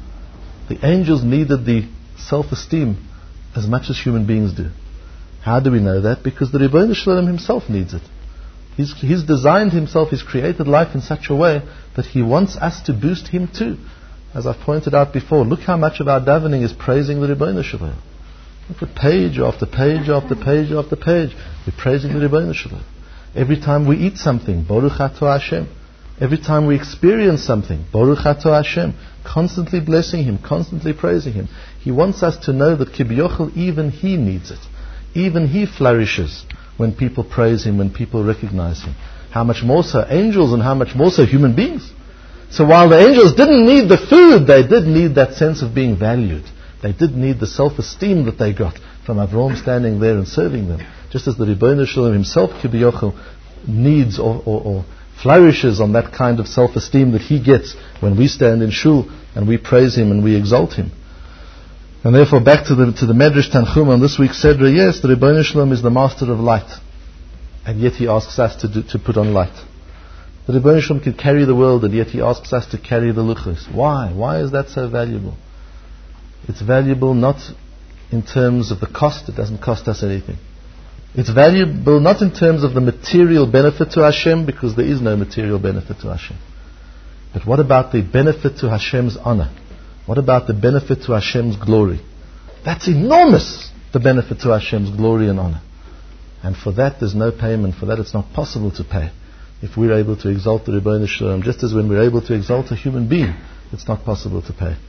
The angels needed the self-esteem as much as human beings do. How do we know that? Because the Ribbono Shel Olam himself needs it. He's, he's designed himself, he's created life in such a way that he wants us to boost him too. As I've pointed out before, look how much of our davening is praising the Ribbono Shel Olam. Look at page after page after page after page. We're praising the Ribbono Shel Olam. Every time we eat something, Baruch Atah Hashem. Every time we experience something, Baruch Atah Hashem. Constantly blessing Him, constantly praising Him. He wants us to know that Kibyochel, even He needs it. Even He flourishes when people praise Him, when people recognize Him. How much more so angels and how much more so human beings. So while the angels didn't need the food, they did need that sense of being valued. They did need the self-esteem that they got from Avram standing there and serving them. Just as the Ribbono Shel Olam himself, Kibyochel, needs or, or, or flourishes on that kind of self-esteem that he gets when we stand in shul and we praise him and we exalt him. And therefore, back to the to the Medrash Tanchum on this week's Sedra, yes, the Ribbono Shel Olam is the master of light, and yet he asks us to do, to put on light. The Ribbono Shel Olam can carry the world, and yet he asks us to carry the luchos. Why? Why is that so valuable? It's valuable not in terms of the cost. It doesn't cost us anything. It's valuable not in terms of the material benefit to Hashem, because there is no material benefit to Hashem. But what about the benefit to Hashem's honor? What about the benefit to Hashem's glory? That's enormous, the benefit to Hashem's glory and honor. And for that there's no payment. For that it's not possible to pay. If we're able to exalt the Ribbono Shel Olam, just as when we're able to exalt a human being, it's not possible to pay.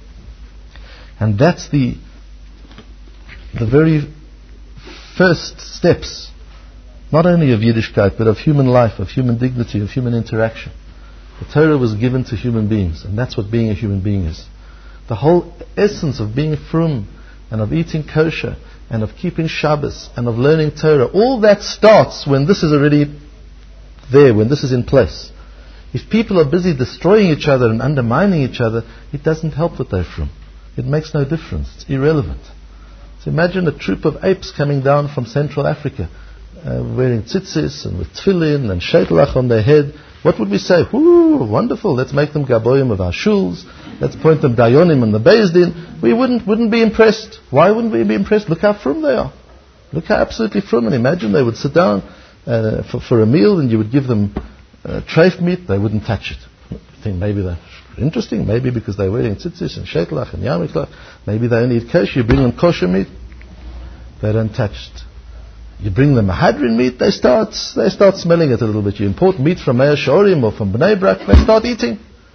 And that's the the very first steps, not only of Yiddishkeit, but of human life, of human dignity, of human interaction. The Torah was given to human beings, and that's what being a human being is. The whole essence of being frum, and of eating kosher, and of keeping Shabbos, and of learning Torah, all that starts when this is already there, when this is in place. If people are busy destroying each other and undermining each other, it doesn't help that they're frum. It makes no difference. It's irrelevant. So imagine a troop of apes coming down from Central Africa, uh, wearing tzitzis and with tefillin and sheitlach on their head. What would we say? Whoo, wonderful, let's make them gaboyim of our shuls, let's point them dayonim and the Beis Din. We wouldn't wouldn't be impressed. Why wouldn't we be impressed? Look how frum they are. Look how absolutely frum. And imagine they would sit down uh, for, for a meal, and you would give them uh, treif meat, they wouldn't touch it. I think maybe they're interesting, maybe because they're wearing tzitzis and sheitlach and yarmiklach. Maybe they only eat kosher. You bring them kosher meat, they don't touch it. You bring them mahadrin meat, they start they start smelling it a little bit. You import meat from Meir Shorim or from Bnei Brak, they start eating.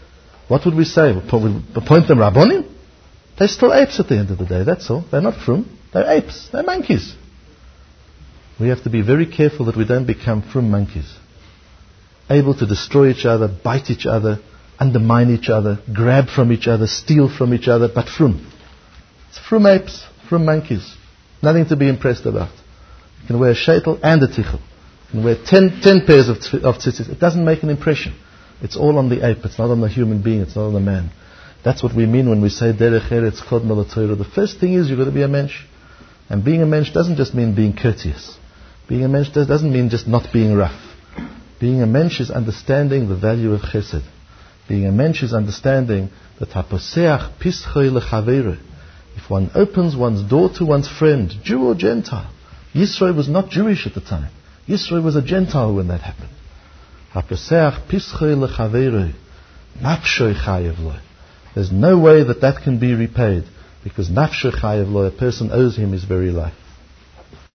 What would we say? We appoint them Rabbonim? They're still apes at the end of the day, that's all. They're not frum. They're apes. They're monkeys. We have to be very careful that we don't become frum monkeys. Able to destroy each other, bite each other, undermine each other, grab from each other, steal from each other, but frum. It's frum apes, frum monkeys. Nothing to be impressed about. You can wear a sheitel and a tichel. You can wear ten, ten pairs of, of tzitzis. It doesn't make an impression. It's all on the ape. It's not on the human being. It's not on the man. That's what we mean when we say derech eretz kodma l'Torah. The first thing is you've got to be a mensch. And being a mensch doesn't just mean being courteous. Being a mensch doesn't mean just not being rough. Being a mensch is understanding the value of chesed. Being a mensch is understanding that haposeach pischoi lechaveiro. If one opens one's door to one's friend, Jew or Gentile. Yisro was not Jewish at the time. Yisro was a Gentile when that happened. Haposeach pischoi lechaveiro. Nafshoi chayev lo. There's no way that that can be repaid, because nafshoi chayev lo, a person owes him his very life.